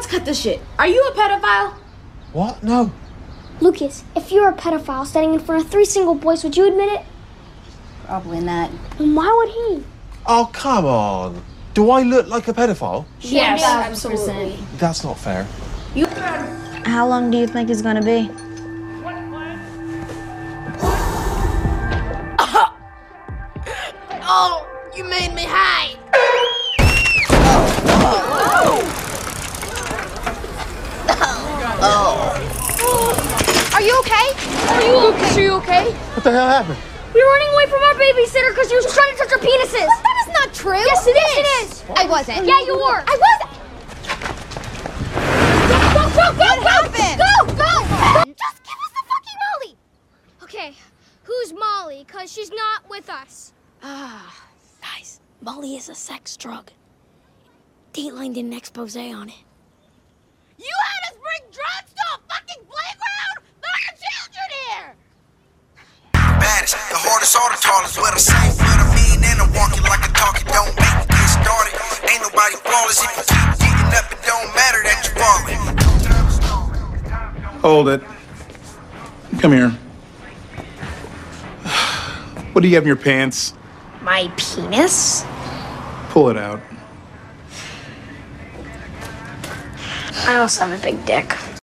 cut this shit. Are you a pedophile? What? No. Lucas, if you were a pedophile standing in front of 3 single boys, would you admit it? Probably not. And why would he? Oh, come on. Do I look like a pedophile? Yes, absolutely. That's not fair. How long do you think it's gonna be? Oh, you made me high. Are you okay? Lucas, are you okay? What the hell happened? We were running away from our babysitter because he was trying to touch our penises. That is not true. Yes, it is. I wasn't. Yeah, you were. I wasn't. Go! What happened? Go! Just give us the fucking Molly. Okay, who's Molly? Because she's not with us. Guys, Molly is a sex drug. Dateline did an expose on it. You had us bring drugs to a fucking playground? There are children here. Baddest, the hardest, all the tallest, with a same for the mean and I'm walking like a talkie. Don't make me get started. Ain't nobody flawless. If you keep getting up, it don't matter that you falling. Hold it. Come here. What do you have in your pants? My penis? Pull it out. I also have a big dick.